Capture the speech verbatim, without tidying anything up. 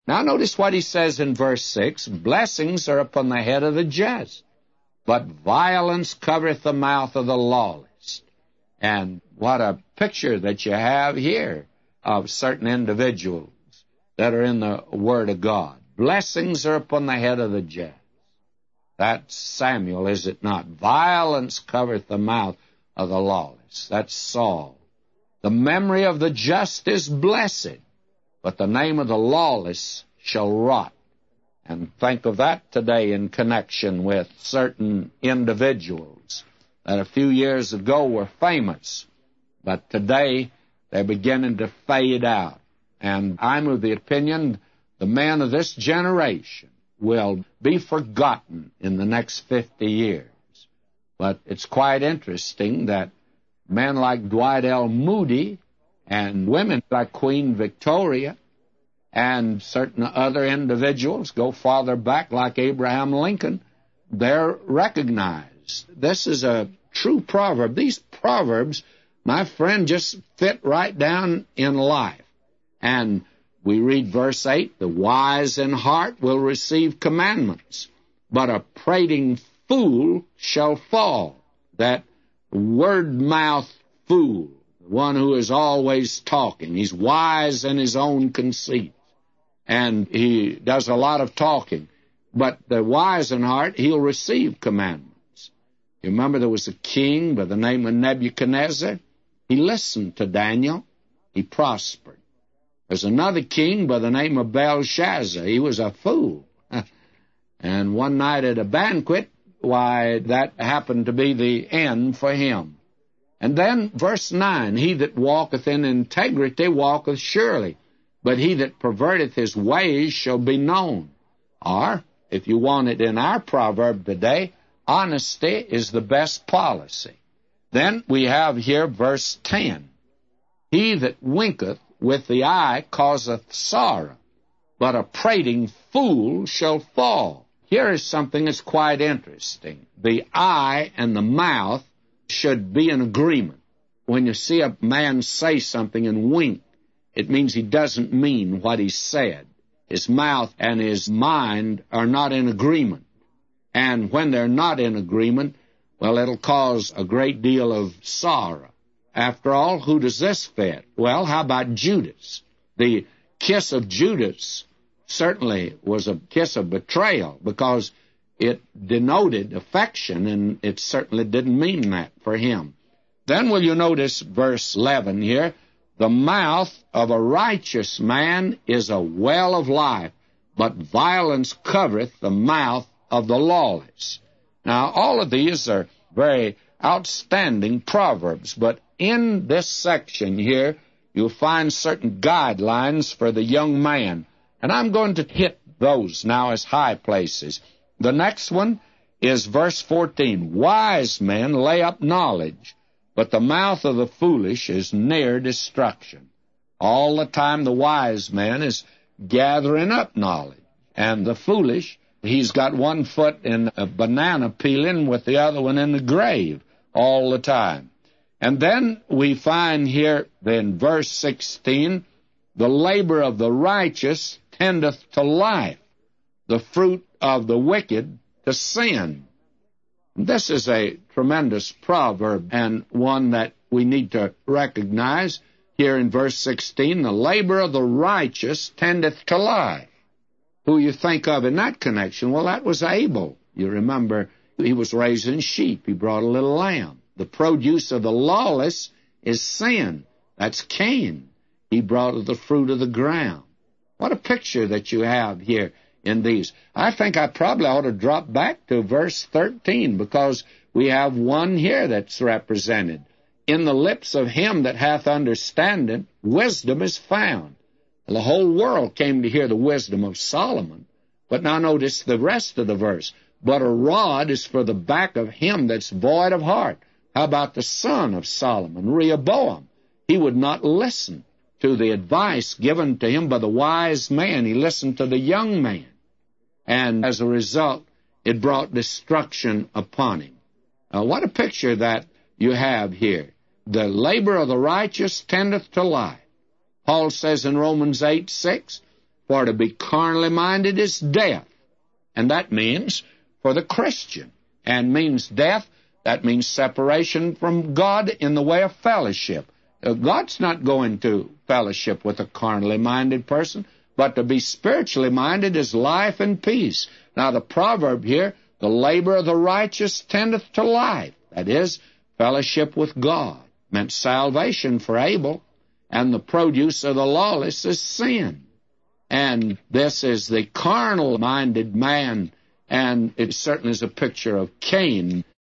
Now notice what he says in verse six, blessings are upon the head of the just, but violence covereth the mouth of the lawless. And what a picture that you have here of certain individuals that are in the Word of God. Blessings are upon the head of the just. That's Samuel, is it not? Violence covereth the mouth of the lawless. That's Saul. The memory of the just is blessed, but the name of the lawless shall rot. And think of that today in connection with certain individuals that a few years ago were famous, but today they're beginning to fade out. And I'm of the opinion the men of this generation will be forgotten in the next fifty years. But it's quite interesting that men like Dwight L. Moody and women like Queen Victoria and certain other individuals go farther back like Abraham Lincoln, they're recognized. This is a true proverb. These proverbs, my friend, just fit right down in life. And we read verse eight, the wise in heart will receive commandments, but a prating fool shall fall. That word-mouth fool, the one who is always talking. He's wise in his own conceit, and he does a lot of talking. But the wise in heart, he'll receive commandments. You remember there was a king by the name of Nebuchadnezzar? He listened to Daniel. He prospered. There's another king by the name of Belshazzar. He was a fool. And one night at a banquet, why, that happened to be the end for him. And then verse nine, he that walketh in integrity walketh surely, but he that perverteth his ways shall be known. Or, if you want it in our proverb today, honesty is the best policy. Then we have here verse ten. He that winketh with the eye causeth sorrow, but a prating fool shall fall. Here is something that's quite interesting. The eye and the mouth should be in agreement. When you see a man say something and wink, it means he doesn't mean what he said. His mouth and his mind are not in agreement. And when they're not in agreement, well, it'll cause a great deal of sorrow. After all, who does this fit? Well, how about Judas? The kiss of Judas certainly was a kiss of betrayal because it denoted affection, and it certainly didn't mean that for him. Then will you notice verse eleven here, the mouth of a righteous man is a well of life, but violence covereth the mouth of the lawless. Now, all of these are very outstanding proverbs, but in this section here, you'll find certain guidelines for the young man, and I'm going to hit those now as high places. The next one is verse fourteen. Wise men lay up knowledge, but the mouth of the foolish is near destruction. All the time the wise man is gathering up knowledge, and the foolish, he's got one foot in a banana peeling with the other one in the grave all the time. And then we find here in verse sixteen, the labor of the righteous tendeth to life, the fruit of the wicked to sin. This is a tremendous proverb, and one that we need to recognize here in verse sixteen. The labor of the righteous tendeth to life. Who you think of in that connection? Well, that was Abel. You remember he was raising sheep. He brought a little lamb. The produce of the lawless is sin. That's Cain. He brought the fruit of the ground. What a picture that you have here in these. I think I probably ought to drop back to verse thirteen, because we have one here that's represented. In the lips of him that hath understanding, wisdom is found. The whole world came to hear the wisdom of Solomon. But now notice the rest of the verse. But a rod is for the back of him that's void of heart. How about the son of Solomon, Rehoboam? He would not listen to the advice given to him by the wise man. He listened to the young man. And as a result, it brought destruction upon him. Now, what a picture that you have here. The labor of the righteous tendeth to life. Paul says in Romans eight six, For to be carnally minded is death. And that means for the Christian. And means death, that means separation from God in the way of fellowship. Uh, God's not going to fellowship with a carnally minded person, but to be spiritually minded is life and peace. Now the proverb here, the labor of the righteous tendeth to life. That is, fellowship with God. Meant salvation for Abel, and the produce of the lawless is sin. And this is the carnal-minded man, and it certainly is a picture of Cain.